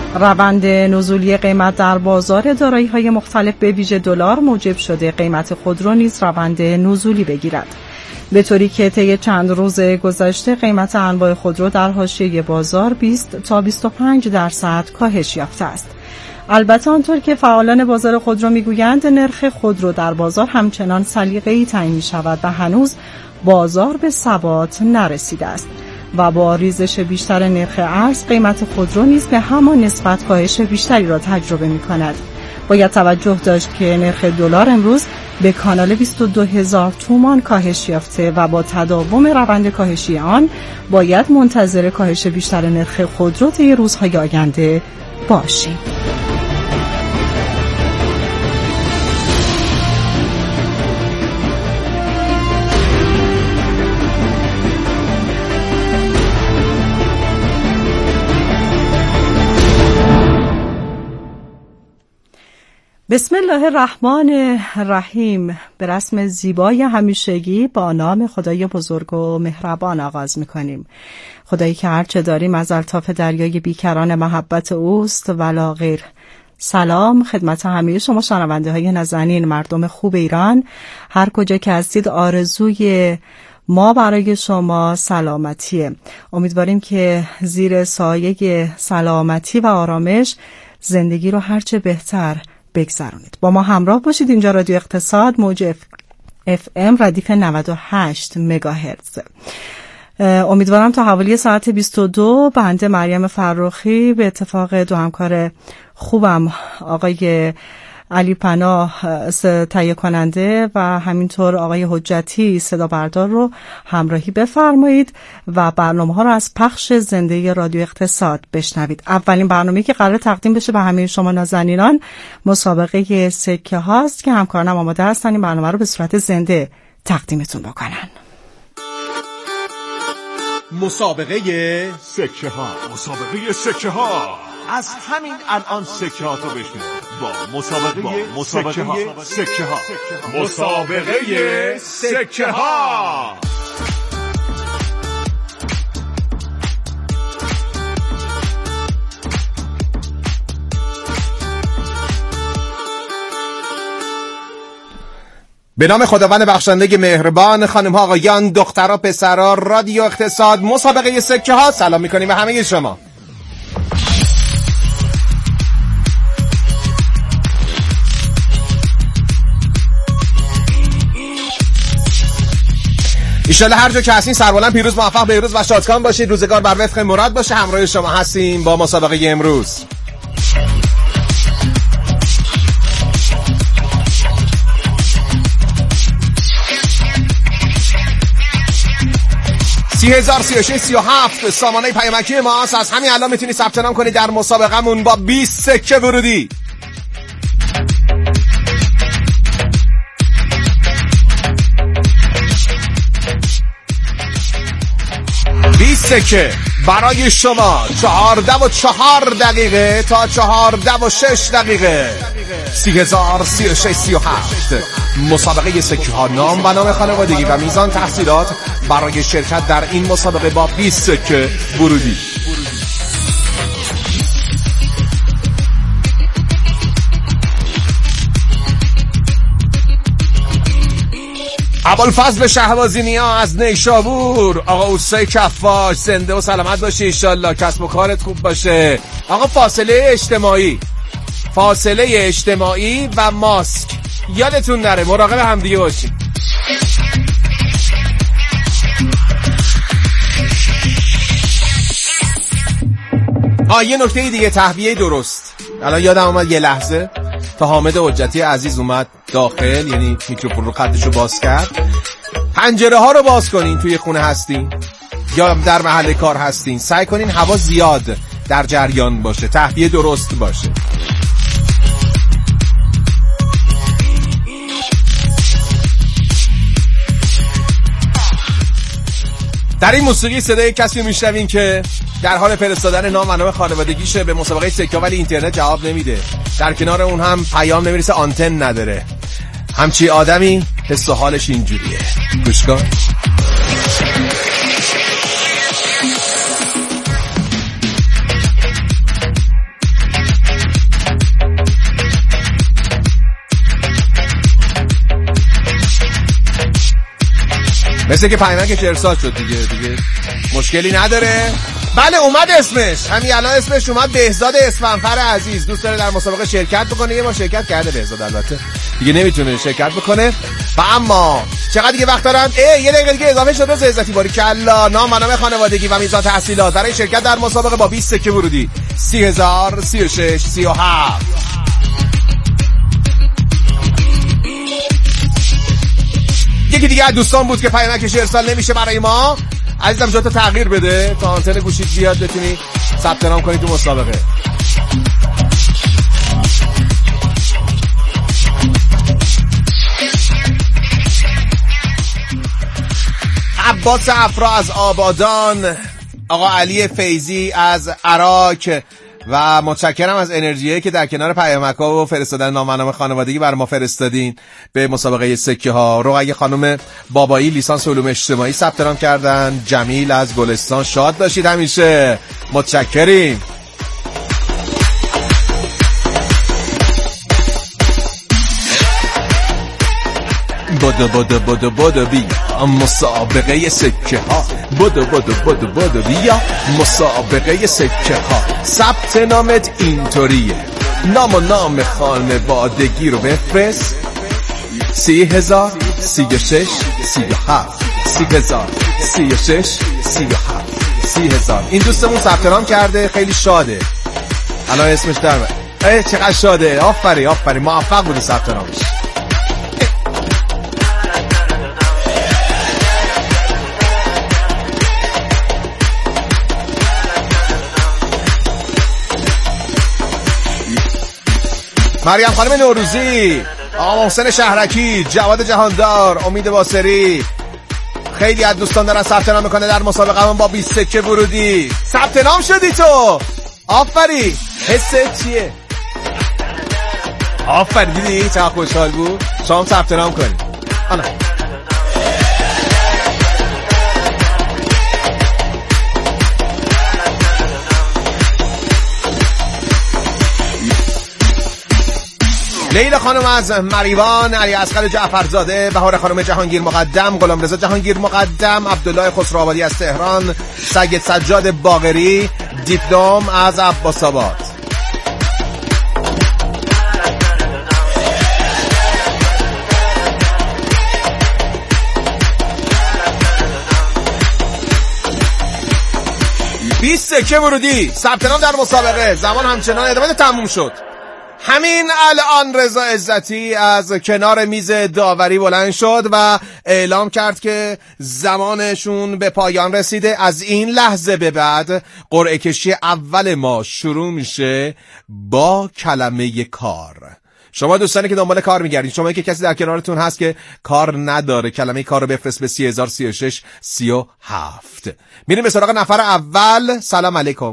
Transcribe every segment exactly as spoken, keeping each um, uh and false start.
روند نزولی قیمت در بازار دارایی‌های مختلف به ویژه دلار موجب شده قیمت خودرو نیز روند نزولی بگیرد، به طوری که طی چند روز گذشته قیمت انواع خودرو در حاشیه بازار بیست تا بیست و پنج درصد کاهش یافته است. البته آنطور که فعالان بازار خودرو میگویند نرخ خودرو در بازار همچنان سلیقه‌ای تعیین می‌شود و هنوز بازار به ثبات نرسیده است و با ریزش بیشتر نرخ ارز قیمت خودرو نیز به همان نسبت کاهش بیشتری را تجربه می‌کند. باید توجه داشت که نرخ دلار امروز به کانال بیست و دو هزار تومان کاهش یافته و با تداوم روند کاهشی آن باید منتظر کاهش بیشتر نرخ خودرو طی روزهای آینده باشیم. بسم الله الرحمن الرحیم. به رسم زیبای همیشگی با نام خدای بزرگ و مهربان آغاز می‌کنیم. خدایی که هرچه داریم از الطاف دریای بیکران محبت اوست ولا غیر. سلام خدمت همه شما شنونده های نازنین، مردم خوب ایران، هر کجا که هستید. آرزوی ما برای شما سلامتیه. امیدواریم که زیر سایه سلامتی و آرامش زندگی رو هرچه بهتر بگذرونید. با ما همراه باشید. اینجا رادیو اقتصاد، موج اف ام ردیف نود و هشت مگاهرتز. امیدوارم تا حوالی ساعت بیست و دو بنده مریم فرخی به اتفاق دو همکار خوبم آقای علی پناه تهیه کننده و همینطور آقای حجتی صدا بردار رو همراهی بفرمایید و برنامه ها رو از پخش زنده رادیو اقتصاد بشنوید. اولین برنامه‌ای که قرار تقدیم بشه به همه شما نازنینان مسابقه سکه هاست که همکارانم آماده هستن این برنامه رو به صورت زنده تقدیمتون بکنن. مسابقه سکه ها. مسابقه سکه ها. از همین الان سکه ها تو بشنو با مسابقه, با مسابقه سکه, ها. سکه ها. مسابقه سکه ها. به نام خداوند بخشنده مهربان، خانم ها آقایان، دخترها پسرها، رادیو اقتصاد مسابقه سکه ها سلام میکنیم به همه شما. ایشالله هر جا که هستین سربلند پیروز موفق بهروز و شادکام باشید. روزگار بر وفق مراد باشه. همراه شما هستیم با مسابقه امروز. سی هزار سی و شش سی و هفت سامانه پیامکی ماست. از همین الان میتونی ثبت نام کنی در مسابقهمون با بیست سکه ورودی. بیست سکه برای شما. چهارده و چهار دقیقه تا چهارده و شش دقیقه. سی هزار سی و شش سی و هفت مسابقه سکه ها. نام و نام خانوادگی و میزان تحصیلات برای شرکت در این مسابقه با بیست سکه ورودی. ابوالفضل شهبازی نیا از نیشابور. آقا اوسای کفاش زنده و سلامت باشی انشالله، کسب و کارت خوب باشه. آقا فاصله اجتماعی فاصله اجتماعی و ماسک یادتون نره، مراقب همدیگه باشید. آ یه نکته دیگه، تهویه درست. الان یادم اومد یه لحظه تا حامد حجتی عزیز اومد داخل، یعنی میکروفون رو خطشو باز کرد. پنجره ها رو باز کنین توی خونه هستین یا در محل کار هستین، سعی کنین هوا زیاد در جریان باشه، تهویه درست باشه. در این موسیقی صدای کسی میشنوین که در حال فرستادن نام و نام خانوادگیشه به مسابقه سکه، ولی اینترنت جواب نمیده. در کنار اون هم پیام نمیرسه، آنتن نداره. همچی آدمی حس و حالش اینجوریه. گوش کن. مثل که پیمکش ارسال شد دیگه دیگه مشکلی نداره. بله اومد اسمش، همین الان اسمش اومد، بهزاد اسفندفر عزیز. دوست داره در مسابقه شرکت بکنه. یه بار شرکت کرده بهزاد، البته دیگه نمیتونه شرکت بکنه. و اما چقدر دیگه وقت دارم؟ ای یه دقیقه دیگه اضافه شد. روز عزتی باری کلا نام و نام خانوادگی و میزان تحصیلات برای شرکت در مسابقه با بیست سکه ورودی سی هزار، سی و شش، سی و هفت. یکی دیگه از دوستان بود که پیامکش ارسال نمیشه برای ما. عزیزم جاتو تغییر بده تا آنتن گوشیت بیاد بتونی ثبت نام کنی تو مسابقه. عباس افرا از آبادان، آقا علی فیضی از عراق و متشکرم از انرژیه که در کنار پیامک‌ها و فرستادن نامه‌نامه خانوادگی بر ما فرستادین به مسابقه سکه ها. رقیه خانم بابایی لیسانس علوم اجتماعی ثبت نام کردن. جمیل از گلستان، شاد باشید همیشه، متشکریم. بدو بدو بدو بدو بیا مسابقه سکه ها، بدو بدو بدو بدو بیا مسابقه سکه ها. ثبت نامت اینطوریه، نام و نام خانوادگی رو بفرست. سی هزار، سی و شش، سی و هفت، سی هزار، سی و شش، سی و هفت، سی هزار. این دوستمون ثبت نام کرده، خیلی شاده الان اسمش در ای چقدر شاده. آفرین آفرین، موفق بودی ثبت نامش. مریم خانم نوروزی، آقا محسن شهرکی، جواد جهاندار، امید باسری، خیلی از دوستان دارن ثبت نام میکنه در مسابقه من با بیست سکه ورودی. ثبت نام شدی تو، آفرین. حست چیه؟ آفرین، دیدی چقدر خوشحال بود. شما ثبت نام کنی. آنا لیلا خانم از مریوان، علی اصغر جعفرزاده، بهار خانم جهانگیر مقدم، غلامرضا جهانگیر مقدم، عبدالله خسروآبادی از تهران، سید سجاد باقری، دیپلم از عباس آباد. بیست سکه ورودی ثبت نام در مسابقه. زمان همچنان ادامه تموم شد. همین الان رضا عزتی از کنار میز داوری بلند شد و اعلام کرد که زمانشون به پایان رسیده. از این لحظه به بعد قرعه کشی اول ما شروع میشه با کلمه کار. شما دوستانی که دنبال کار میگردین، شما که کسی در کنارتون هست که کار نداره، کلمه کار رو بفرست به سی هزار، سی و شش، سی و هفت. میریم به سراغ نفر اول. سلام علیکم.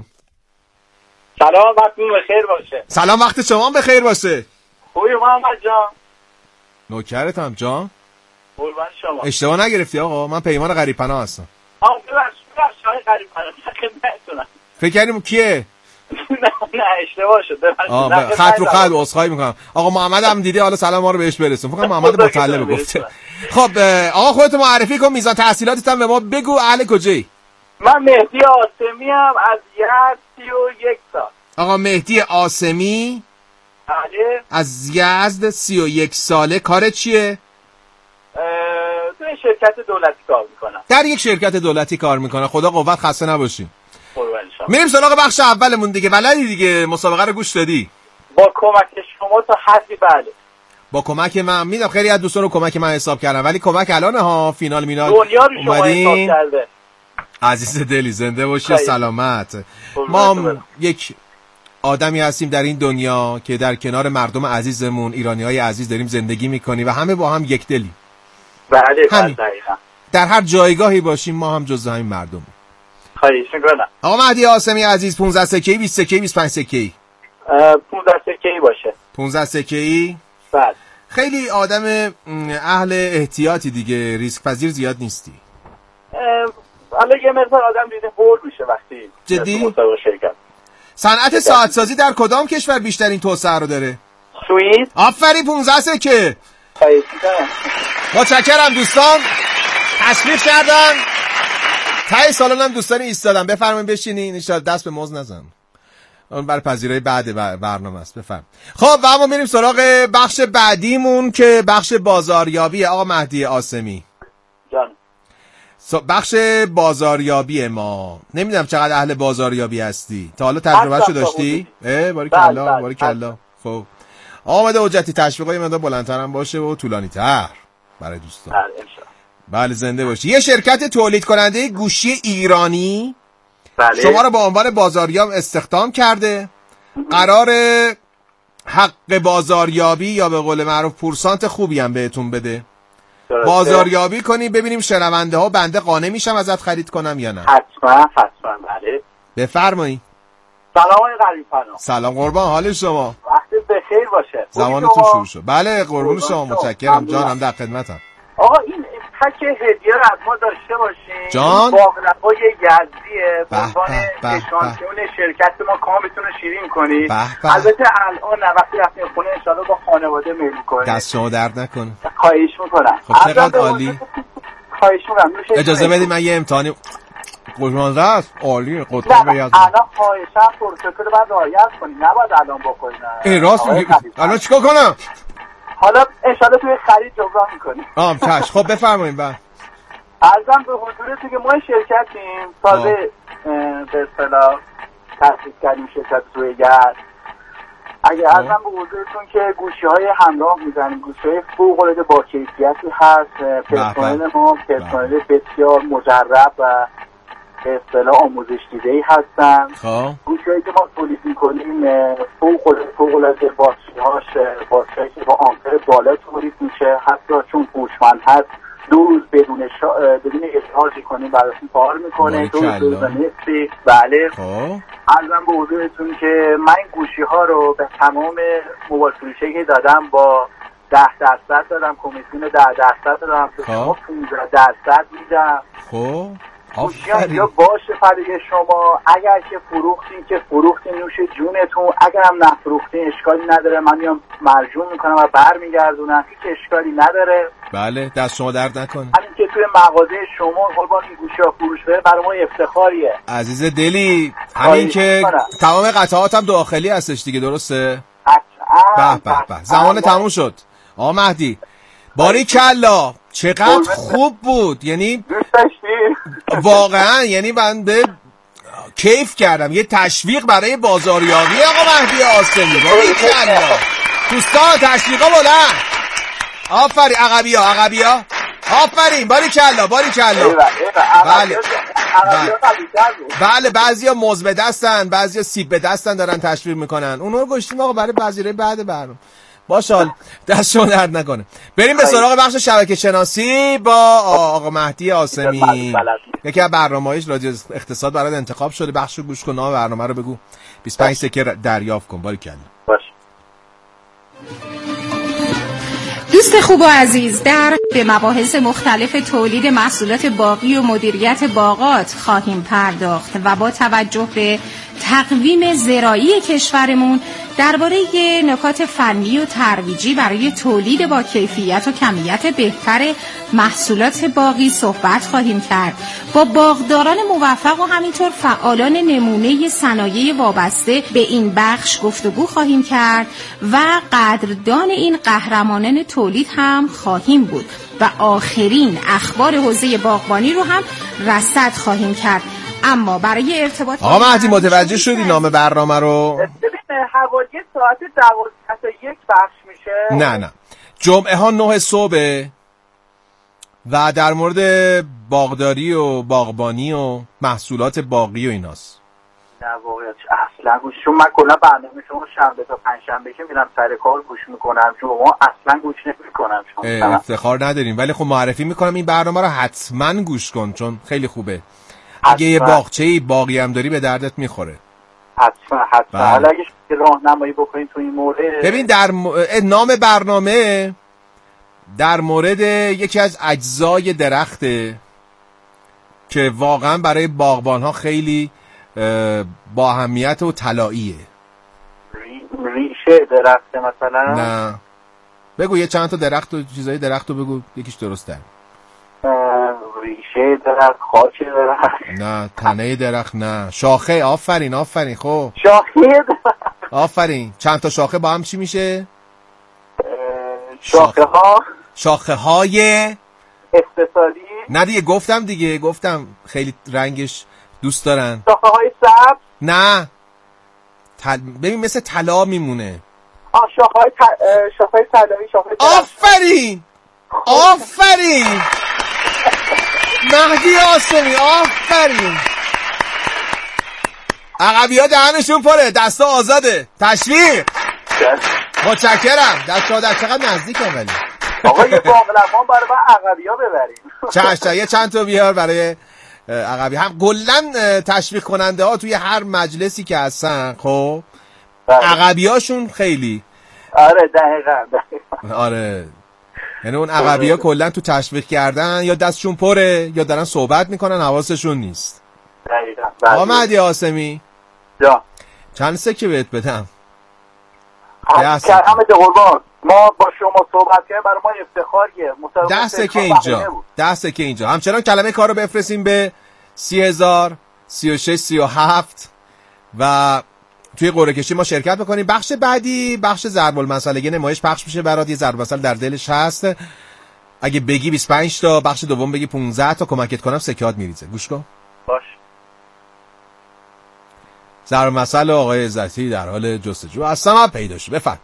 سلام، وقتتون بخیر باشه. سلام، وقت شما بخیر باشه. خوبی محمد جان؟ نوکرتم جان. قربان شما. اشتباه نگرفتی آقا، من پیمان غریب‌پناه هستم. آقا ببخشید ببخشید غریب‌پناه خدمتتونم. فکر کردیم کیه؟ نه نه اشتباه شد. ببخشید. خط رو خط عذرخواهی میکنم. آقا محمد هم دیده، حالا سلام ما رو بهش برسون. فکر کنم محمد مطلب گفته. خب آقا خودت معرفی کن، میزان تحصیلاتت هم به ما بگو، اهل کجایی؟ من مهدی آسمی ام از یزد، سی و یک سال. آقا مهدی آسمی بله از یزد، سی و یک ساله. کارت چیه؟ تو شرکت دولتی کار میکنم. در یک شرکت دولتی کار میکنه. خدا قوت، خسته نباشی. قربان شما. میریم سراغ بخش اولمون دیگه. بلدی دیگه، مسابقه رو گوش دادی؟ با کمک شما تا حدی بله. با کمک من میدونم خیلی از دوستان رو کمک من حساب کردم، ولی کمک الان ها فینال مینال دنیا رو شما حساب کرده. عزیز دلی زنده باشی و سلامت. ما هم یک آدمی هستیم در این دنیا که در کنار مردم عزیزمون، ایرانی‌های عزیز داریم زندگی میکنیم و همه با هم یک دلی. بله بله. دقیقاً. در هر جایگاهی باشیم ما هم جزء همین مردم. خواهش میکنم. آقا مهدی آسمی عزیز، پانزده سکه‌ای، بیست سکه‌ای، بیست و پنج سکه‌ای؟ پانزده سکه‌ای باشه. پانزده سکه‌ای؟ بله. خیلی آدم اهل احتیاطی دیگه، ریسک پذیر زیاد نیستی. حالا یه مقدار آدم دیده بور میشه وقتی جدی؟ مسابقه شرکت. صنعت ساعت سازی در کدام کشور بیشترین توسعه رو داره؟ سوئیس. آفرین، پانزده سکه. خواهش می‌کنم. متشکرم دوستان. تشریف کردن تای سالن هم دوستان ایستادن. بفرمایید بشینین، ان شاءالله دست به موز نزن، اون برای پذیرای بعد برنامه است. بفرم. خب و ما میریم سراغ بخش بعدیمون که بخش بازاریابی. آقا مهدی عاصمی جان، بخش بازاریابی ما، نمیدونم چقدر اهل بازاریابی هستی، تا حالا تجربهشو داشتی؟ اه باریکلا باریکلا. خب آمده حجتی تشویقای مقدار بلندتر هم باشه و طولانی تر برای دوستان. بله زنده باشی. یه شرکت تولید کننده گوشی ایرانی بله. شما رو به عنوان بازاریاب استخدام کرده. قرار حق بازاریابی یا به قول معروف پورسانت خوبی هم بهتون بده. درسته. بازاریابی کنی ببینیم شنونده ها بنده قانع میشم ازت خرید کنم یا نه. حتما حتما. بله بفرمایید. سلام آقای قریب‌پناه. سلام قربان، حال شما؟ وقتی بخیر باشه. زمانتون شروع شد. بله قربون شما، متشکرم جانم، در خدمتم. آقا این تک هدیه رو از ما داشته باشین. جان باقلوای یزدیه به عنوان اشانتیون شرکت ما، کامتون رو شیرین کنید. البته الان وقتی رفتیم خونه ان شاءالله با خانواده میل کنید. دست شما درد نکنه. خواهش میکنم. خب چقدر عالی. خواهش میکنم. اجازه بدید من یه امتحانی قربان است. عالی قطعه بیاد. الان خواهشم پروتکل رو بعد رعایت کنید، نباید الان بکنید. ای راست میگی. الان چیکار کنم؟ حالا انشالله توی خرید جبران میکنیم. آم چش. خب بفرمایید. بعد عرضم به حضورتون که ما شرکتیم تازه به اصطلاح تأسیس کردیم شرکت رویگرد. اگه عرضم به حضورتون که گوشی های همراه میزنیم، گوشی های فوق العاده با کیفیتی هست. پرسنل ما پرسنل بسیار مجرب و به اصطلاح آموزش دیده‌ای هستن. گوشی‌هایی که ما تولید می‌کنیم فوق العاده فوق العاده باتری‌هاش باتری‌هایی که با آمپر بالا تولید میشه، حتی چون هوشمند هست دو روز بدون شا... بدون اشارژ کنیم براتون کار میکنه. دو روز بدون نصفی. بله. عرضم به حضورتون که من این گوشی‌ها رو به تمام موبایل فروشی که دادم با ده درصد دادم، کمیسیون ده درصد دادم، شما پانزده درصد میدم. خب گوشیان یا باشه فریق شما. اگر که فروختین که فروختین نوش جونتون، اگر هم نفروختین اشکالی نداره، من میام مرجون میکنم و برمیگردونم، هیچ اشکالی نداره. بله دست شما درد نکنه. همین که توی مغازه شما قربان این گوشی ها فروش بره برای ما افتخاریه عزیز دلی. همین که تمام قطعات هم داخلی هستش دیگه، درسته؟ به به به. زمان تموم شد آقا مهدی. باریکلا چقدر خوب بود. یعنی واقعا یعنی من به کیف کردم. یه تشویق برای بازاریابی آقا مهدی عاصمی. باریکلا دوستان، تشویقا بلند. آفرین عقبیا عقبیا. آفرین باریکلا باریکلا. بله بله بعضیا موز به دستن، بعضیا سیب به دستن دارن تشویق میکنن. اونها رو گشتیم آقا برای پذیرای بعد برنامه. باشال دست شما درد نکنه. بریم به سراغ بخش شبکه شناسی با آقا مهدی عاصمی. یکی از برنامه‌هاش رادیو اقتصاد برات انتخاب شده. بخشو گوش کن، نام برنامه رو بگو، بیست و پنج سکه دریافت کن. باریکلا. باش. دوست خوب و عزیز، در به مباحث مختلف تولید محصولات باغی و مدیریت باغات خواهیم پرداخت و با توجه به تقویم زراعی کشورمون درباره نکات فنی و ترویجی برای تولید با کیفیت و کمیت بهتر محصولات باغی صحبت خواهیم کرد. با باغداران موفق و همینطور فعالان نمونه صنایع وابسته به این بخش گفتگو خواهیم کرد و قدردان این قهرمانان تولید هم خواهیم بود و آخرین اخبار حوزه باغبانی رو هم رصد خواهیم کرد. اما برای ارتباط آقا مهدی متوجه شدی نام برنامه رو؟ حوالی ساعت دوازده تا یک بخش میشه. نه نه جمعه ها نه صبح و در مورد باغداری و باغبانی و محصولات باغی و ایناست. نه واقعیت اصلا گوش چون من کلا برنامه شما شنبه تا پنجشنبه که میرم سر کار گوش میکنم، شما اصلا گوش نمیکنم. افتخار نداریم ولی خب معرفی میکنم این برنامه رو حتما گوش کن چون خیلی خوبه. اگه یه باغچه‌ای باقی هم داری به دردت میخوره. حتما حتما. حالا اگه راهنمایی بکنین تو این مورد. ببین در م... نام برنامه در مورد یکی از اجزای درخته که واقعا برای باغبان‌ها خیلی با اهمیت و طلاییه. ری... ریشه درخته مثلا؟ نه بگو یه چند تا درخت و چیزای درخت رو بگو یکیش درسته. ریشه درخت، خاک درخت. نه تنه درخت نه، شاخه. آفرین آفرین. خب شاخه درخت. آفرین. چند تا شاخه با هم چی میشه؟ شاخه ها شاخه های اقتصادی. نه دیگه گفتم دیگه گفتم خیلی رنگش دوست دارن. شاخه های سبز. نه تل... ببین مثل طلا میمونه. آه شاخه های ت... شاخه های طلایی. شاخه آفرین آفرین مهدی آسمی. آفرین. عقبی ها دهنشون پره، دستا آزاده. تشویق. متشکرم. دست ها در چقدر نزدیک هم ولی آقا یه باقلمان برای من عقبی ها ببریم. چشم یه چند تا بیار برای عقبی. هم کلن تشویق کننده ها توی هر مجلسی که هستن خب عقبی هاشون خیلی. آره دقیقا دقیقا. آره یعنی اون عقبی ها کلن تو تشویق کردن یا دستشون پره یا دارن صحبت میکنن حواسشون نیست. دقیقا. آقا مهدی آسمی جا چند سکه بهت بدم؟ همه ده قربان ما با شما صحبت کردیم، برای ما افتخاریه. ده سکه اینجا ده سکه اینجا. همچنان کلمه کار رو بفرستیم به سی هزار سی و شش سی و هفت و توی قرعه کشی ما شرکت بکنیم. بخش بعدی بخش ضرب المثل نمایش پخش میشه برات. یه ضرب المثل در دلش هست، اگه بگی بیست و پنج تا، بخش دوم بگی پانزده تا، کمکت کنم سکات میریزه. گوش کن. باش. ضرب المثل آقای عزتی در حال جستجو هستم پیدا شد. بفرم.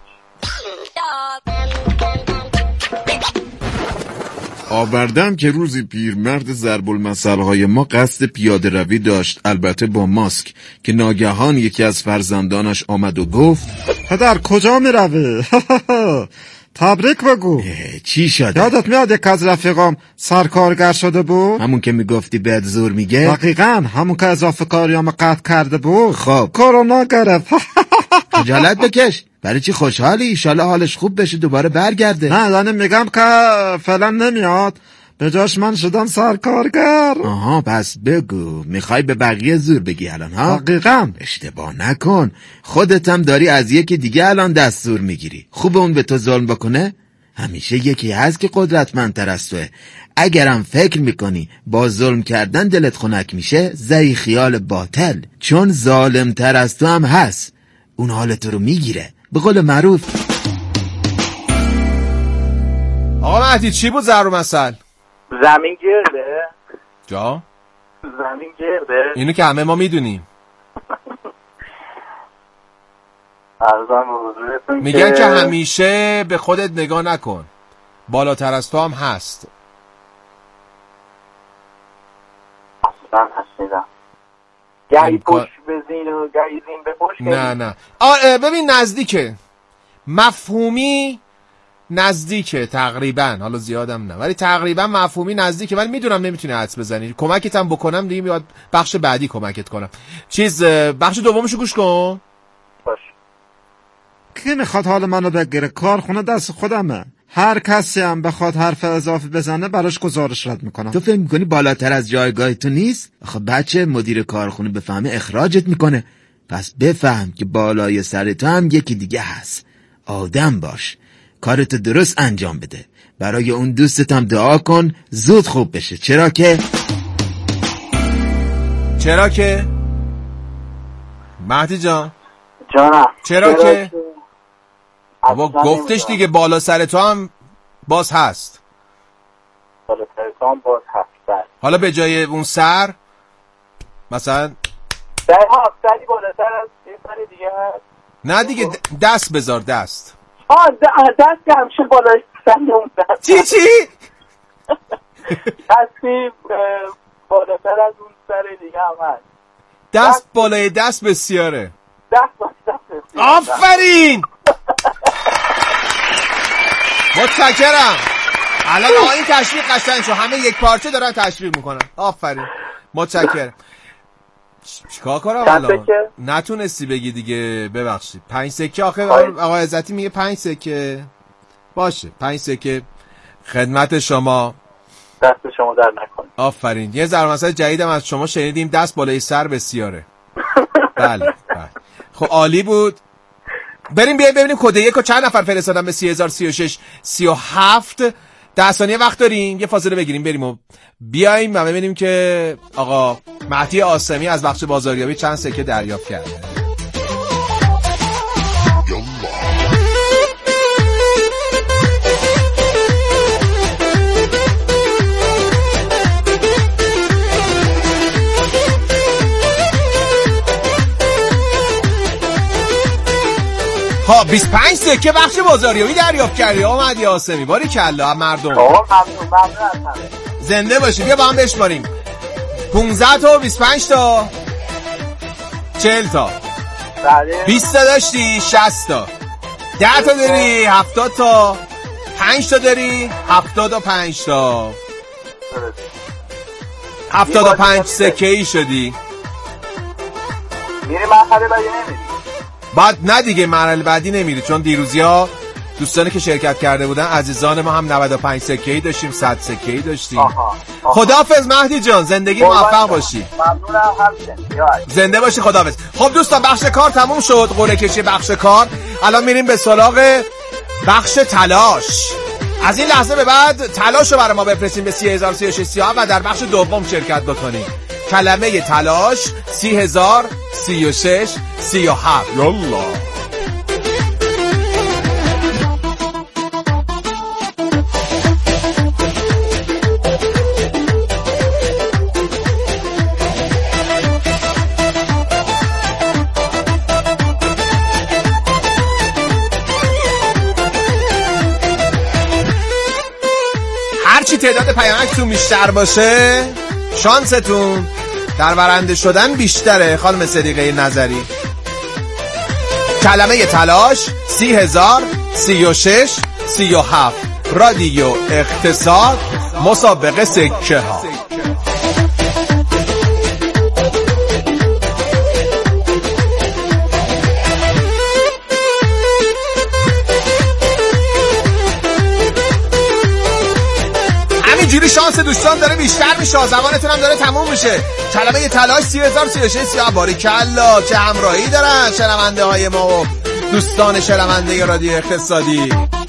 آوردم که روزی پیرمرد ضرب المثل‌های ما قصد پیاده روی داشت، البته با ماسک، که ناگهان یکی از فرزندانش آمد و گفت پدر کجا می روی؟ تبریک بگو. چی شده؟ یادت میاد یک از رفیقام سرکارگر شده بود؟ همون که میگفتی بهت زور میگه؟ دقیقاً همون که اضافه کاریامو قطع کرده بود. خب کرونا گرفت. خجالت بکش. برای چی خوشحالی؟ ایشالا حالش خوب بشه دوباره برگرده. نه یعنی میگم که فعلا نمیاد، به جاش من شدم سرکارگر. آها پس بگو میخوای به بقیه زور بگی الان ها؟ دقیقاً. اشتباه نکن، خودت هم داری از یکی دیگه الان دست زور میگیری. خوب اون به تو ظلم بکنه؟ همیشه یکی هست که قدرتمندتر از توه. اگرم فکر میکنی با ظلم کردن دلت خنک میشه، زی خیال باطل، چون ظالمتر از تو هم هست، اون حالت رو میگیره. به قول معروف. آقا مهدی چی بود ضرب المثل؟ زمین گرده. جا؟ زمین گرده. اینو که همه ما میدونیم. عرضم به حضورتون میگن که... که همیشه به خودت نگاه نکن، بالاتر از تو هم هست. اصلا هستیدم گهی پشت بزین و گهی زین به پشت. نه نه آه ببین نزدیکه، مفهومی نزدیکه تقریبا، حالا زیادم نه ولی تقریبا مفهومی نزدیکه، ولی میدونم نمیتونی حدس بزنی. کمکت هم بکنم دیگه، میاد بخش بعدی کمکت کنم. چیز بخش دومشو گوش کن. باش. کی میخواد حال منو بگیره؟ کارخونه دست خودمه. هر کسی هم بخواد حرف اضافه بزنه براش گزارش رد میکنم. تو فکر میکنی بالاتر از جایگاه تو نیست؟ آخه بچه مدیر کارخونه بفهمه اخراجت میکنه. پس بفهم که بالای سر تو هم یکی دیگه هست. آدم باش، کارتو درست انجام بده، برای اون دوستت هم دعا کن زود خوب بشه. چرا که چرا که مهدی جان جانم چرا, چرا که بابا گفتش دیگه بالا سر تو هم باز هست. بالا سر تو هم باز هست. حالا به جای اون سر مثلا سر ها سری بالا سر از یه سر دیگه هست. نه دیگه دست بذار. دست آه دست که همشه بالا سر اون دست. چی چی؟ دستی بالا سر از اون سر دیگه هم هست. دست بالای دست بسیاره. دست بالای دست بسیاره. آفرین. متشکرم. الان آقا این تشویق قشنگ شد، همه یک پارچه دارن تشویق میکنن. آفرین متشکرم. چیکار کنم الان؟ نتونستی بگی دیگه، ببخشید. پنج سکه آخه آقا عزتی میگه پنج سکه. باشه پنج سکه خدمت شما. دست شما در نکنه. آفرین. یه ضرب المثل جدیدم از شما شنیدیم، دست بالای سر بسیاره. بله بله. خب عالی بود. بریم بیایم ببینیم کد یک رو چند نفر فرستادن به سی هزار سی و شش سی و هفت ده ثانیه وقت داریم، یه فاصله بگیریم بریم و بیاییم و ببینیم که آقا مهدی عاصمی از بخش بازاریابی چند سکه دریافت کرده. ها بیست و پنج سکه بخش بازاریابی دریافت کردی آقا مهدی عاصمی. باریکلا مردم. آقا ممنون ممنون هستم. زنده باشی. بیا با هم بشماریم. پانزده تا بیست و پنج تا چهل تا. بله. بیست تا داشتی شصت تا. ده تا داری هفتاد تا. پنج تا داری هفتاد و پنج تا. هفتاد و پنج سکه ای شدی. میری مرحله بعدی نمیری؟ بعد نه دیگه مرحله بعدی نمیری، چون دیروزی ها دوستانی که شرکت کرده بودن عزیزان ما هم نود و پنج سکه ای داشتیم، صد سکه ای داشتیم. آها. آها. خداحافظ مهدی جان، زندگی موفق باشی. ممنونم همچنین. زنده باشی، خداحافظ. خب دوستان بخش کار تموم شد، قرعه کشی بخش کار. الان میریم به سراغ بخش تلاش. از این لحظه به بعد تلاش رو برای ما بفرستین به سی هزار سی و شش سی و هفت و در بخش دوم شرکت بکنید. کلمه تلاش سی هزار سی و شش سی و هفت. یالا هرچی تعداد پیامکتون بیشتر باشه شانستون در برنده شدن بیشتره خانم صدیقه نظری. کلمه تلاش سی هزار سی و شش سی و هفت. رادیو اقتصاد مسابقه سکه ها. اینجوری شانس دوستان داره بیشتر میشه، زمانتون هم داره تموم میشه. کلمه تلاش سی هزار سی و شش سی و هفت. باریکلا چه همراهی دارن شنونده های ما و دوستان شنونده رادیو اقتصادی.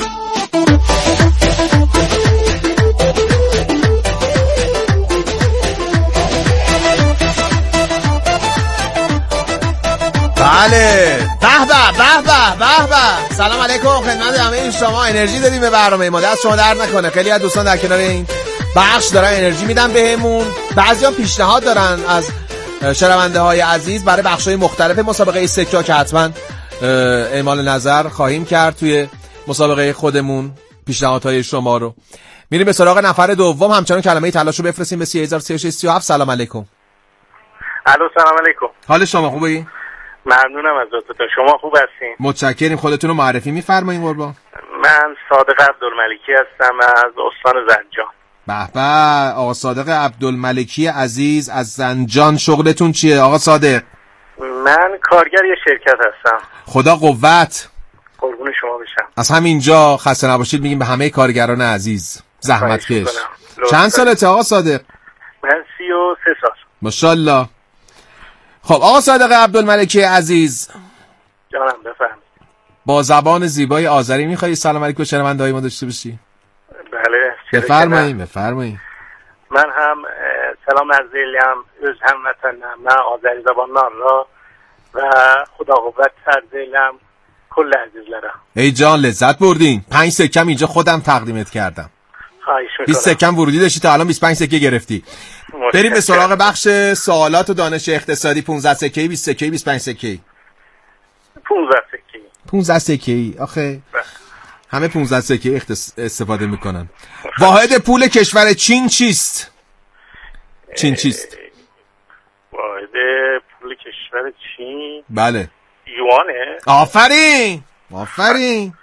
بله به به به به به به. سلام علیکم خدمت همه شما. انرژی دادیم به برنامه ما، دست شما درد نکنه. خیلی از دوستان در کنار این بخش دارن انرژی میدن بهمون. بعضیا پیشنهاد دارن از شنونده های عزیز برای بخش های مختلف مسابقه سکه که حتما اعمال نظر خواهیم کرد توی مسابقه خودمون. پیشنهادهای شما رو میریم به سراغ نفر دوم. همچنان کلمه تلاش رو بفرستیم به سی هزار سی و شش سی و هفت. سلام علیکم. الو سلام علیکم. حال شما خوبه؟ ممنونم از لطفتون. شما خوب هستین؟ متشکریم. خودتون رو معرفی می‌فرمایید قربان. من صادق عبدالملکی هستم از استان زنجان. به به آقا صادق عبدالملکی عزیز از زنجان. شغلتون چیه آقا صادق؟ من کارگر یه شرکت هستم. خدا قوت. قربون شما بشم. از همینجا خسته نباشید میگیم به همه کارگران عزیز، زحمت کش. چند سالته آقا صادق؟ من سی و سه سال. ماشاءالله. خب آقا صادق عبدالملکی عزیز، جانم بفرمایید. با زبان زیبای آذری میخوایی سلام علیکم شنونده‌های ما داشته باشی؟ بله بفرمایید بفرمایید. من هم سلام عرض الیم از هموطنم. من آذری زبان را و خدا قوت سرزیلم کل عزیزلرم. ای جان لذت بردین. پنج سکم اینجا خودم تقدیمت کردم. خواهش میکنم. بیست سکم ورودی داشتی تا الان بیست و پنج سکه گرفتی. بریم به سراغ بخش سوالات و دانش اقتصادی. پانزده سکه بیست سکه بیست و پنج سکه پانزده سکه پانزده سکه آخه همه پانزده سکه اختص... استفاده میکنن. واحد پول کشور چین چیست؟ چین چیست؟ واحد پول کشور چین بله یوانه. آفرین آفرین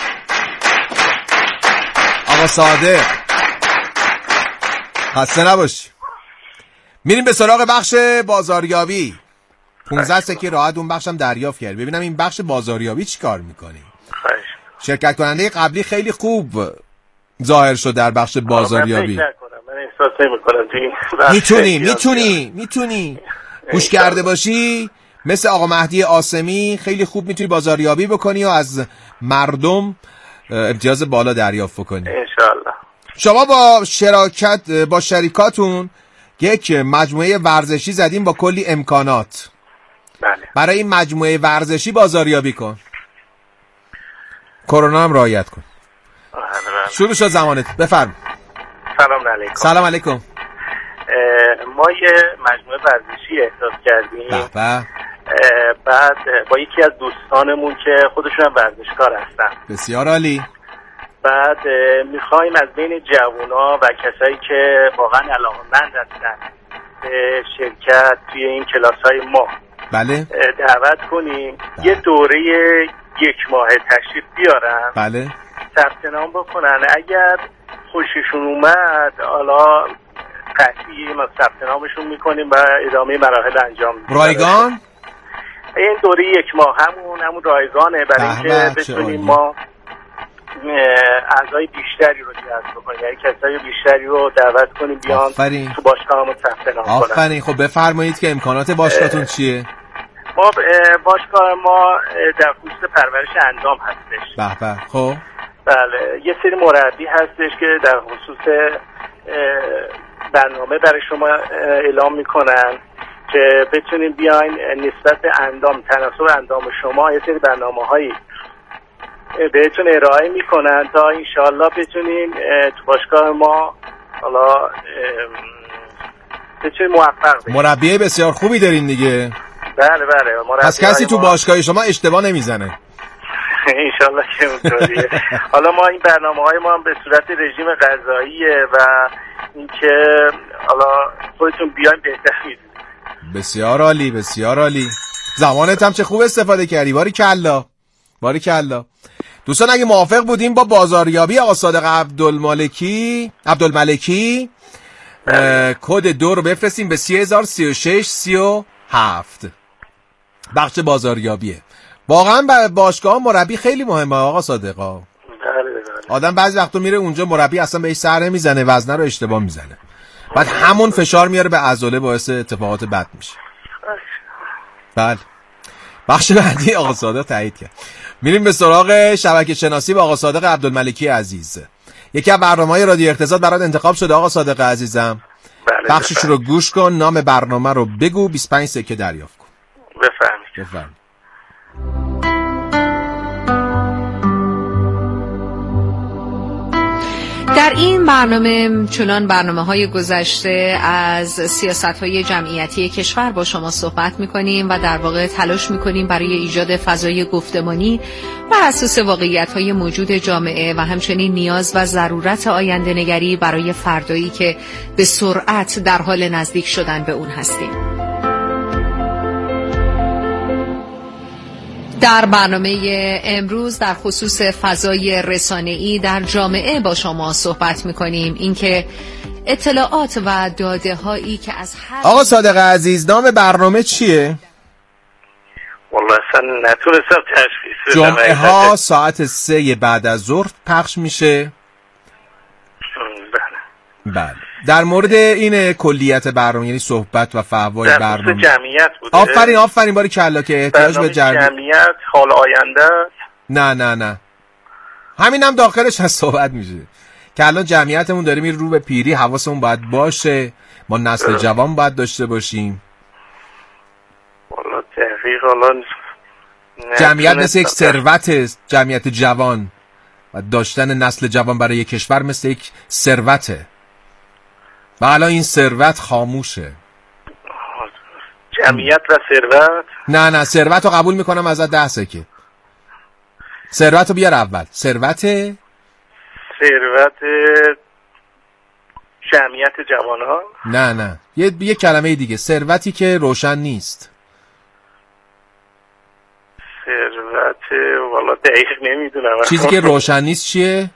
آقا صادق، خسته نباشی. میریم به سراغ بخش بازاریابی. پانزده سکه راحت اون بخشم دریافت کرد. ببینم این بخش بازاریابی چی کار میکنی؟ شرکت کننده قبلی خیلی خوب ظاهر شد در بخش بازاریابی. میتونی میتونی میتونی گوش کرده باشی مثل آقا مهدی عاصمی خیلی خوب میتونی بازاریابی بکنی و از مردم امتیاز بالا دریافت کنی انشالله. شما با شراکت با شریکاتون یک مجموعه ورزشی زدیم با کلی امکانات. بله. برای این مجموعه ورزشی بازاریابی کن. کرونا هم رعایت کن. شروع شد زمانت. بفرم. سلام علیکم. سلام علیکم. ما یه مجموعه ورزشی احداث کردیم. بله. بعد با یکی از دوستانمون که خودشون هم ورزشکار هستن. بسیار عالی. بعد میخوایم از بین جوونا و کسایی که واقعا علاقه‌مند هستن به شرکت توی این کلاس‌های ما بله دعوت کنیم. بله. یه دوره یک ماه تشریف بیارن. بله. ثبت نام بکنن. اگر خوششون اومد حالا قطعی ما ثبت نامشون میکنیم و ادامه مراحل انجام میدیم. رایگان؟ این دوره یک ماه همون همون رایگانه برای اینکه بتونیم ما اعضای بیشتری رو جذب بکنیم، یعنی کسای بیشتری رو دعوت کنیم بیان آفرین. تو باشگاهمون ثبت نام کنن. آفرین. خب بفرمایید که امکانات باشگاهتون چیه؟ ما باشگاه ما در خصوص پرورش اندام هستش. به به. خب بله یه سری مربی هستش که در خصوص برنامه برای شما اعلام میکنن که بتونیم بیاین نسبت اندام تناسب اندام شما یه سری برنامه‌هایی بهتون ارائه میکنن تا انشالله بتونین تو باشگاه ما حالا بتونین موفق بشین. مربی بسیار خوبی دارین دیگه. بله بله. پس کسی تو باشگاه شما اشتباه نمیزنه. انشالله که اونطوریه. حالا ما این برنامه‌های ما هم به صورت رژیم غذاییه و اینکه حالا خودتون بیاین بهتر میدونید. بسیار عالی بسیار عالی. زمانت هم چه خوب استفاده کردی. باری کلا باری کلا. دوستان اگه موافق بودیم با بازاریابی آقا صادق عبدالمالکی عبدالملکی کد دو رو بفرستیم به سی هزار سی و شش سی و هفت. بخش بازاریابیه. واقعا باشگاه مربی خیلی مهمه آقا صادقا. آدم بعضی وقتا میره اونجا مربی اصلا بهش سر نمیزنه، وزنه رو اشتباه میزنه، بعد همون فشار میاره به عضله، باعث اتفاقات بد میشه. بله. بخش بعدی آقا صادق تایید کرد. میریم به سراغ شبکه شناسی با آقا صادق عبدالملکی عزیز. یکی از برنامه‌های رادیو اقتصاد برات انتخاب شده آقا صادق عزیزم. بخشش رو گوش کن، نام برنامه رو بگو، بیست و پنج سکه دریافت کن. بفرمایید. بفرمایید. در این برنامه چنان برنامه‌های گذشته از سیاست‌های جمعیتی کشور با شما صحبت می‌کنیم و در واقع تلاش می‌کنیم برای ایجاد فضای گفتمانی بر اساس واقعیت‌های موجود جامعه و همچنین نیاز و ضرورت آینده‌نگری برای فردایی که به سرعت در حال نزدیک شدن به اون هستیم. در برنامه امروز در خصوص فضای رسانه‌ای در جامعه با شما صحبت می‌کنیم، اینکه اطلاعات و داده‌هایی که از هر آقا صادق عزیز نام برنامه چیه؟ والله اصلا نتونستم تشخیص بدم. جمعه ها ساعت سه بعد از ظهر پخش میشه. بله. بله. در مورد این کلیت برنامه، یعنی صحبت و فحوای برنامه، در جمعیت بوده. آفرین آفرین باری کلا که احتیاج به جمعیت. جمعیت حال آینده. نه نه نه همین هم داخلش از صحبت میشه که الان جمعیتمون داره میره رو به پیری، حواسمون باید باشه، ما نسل اه. جوان باید داشته باشیم. والا تحقیق الان جمعیت مثل یک ثروت، جمعیت جوان و داشتن نسل جوان برای کشور مثل یک ثروته و الان این ثروت خاموشه. جمعیت و ثروت؟ نه نه ثروت رو قبول میکنم ازت ده سکه. ثروت رو بیار اول. ثروت ثروت جمعیت جوان ها؟ نه نه یه یه کلمه دیگه، ثروتی که روشن نیست. ثروت والا دقیق نمیدونم. چیزی که روشن نیست چیه؟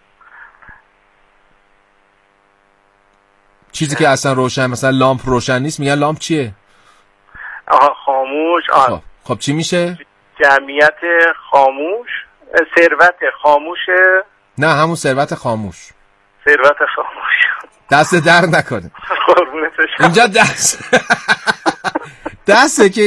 چیزی که اصلا روشن، مثلا لامپ روشن نیست، میگن لامپ چیه؟ آها خاموش. آه. خب. خب چی میشه؟ جمعیت خاموش. ثروت خاموشه. نه همون ثروت خاموش. ثروت خاموش. دست در نکنه. قربونت بشم. اینجا دست دسته که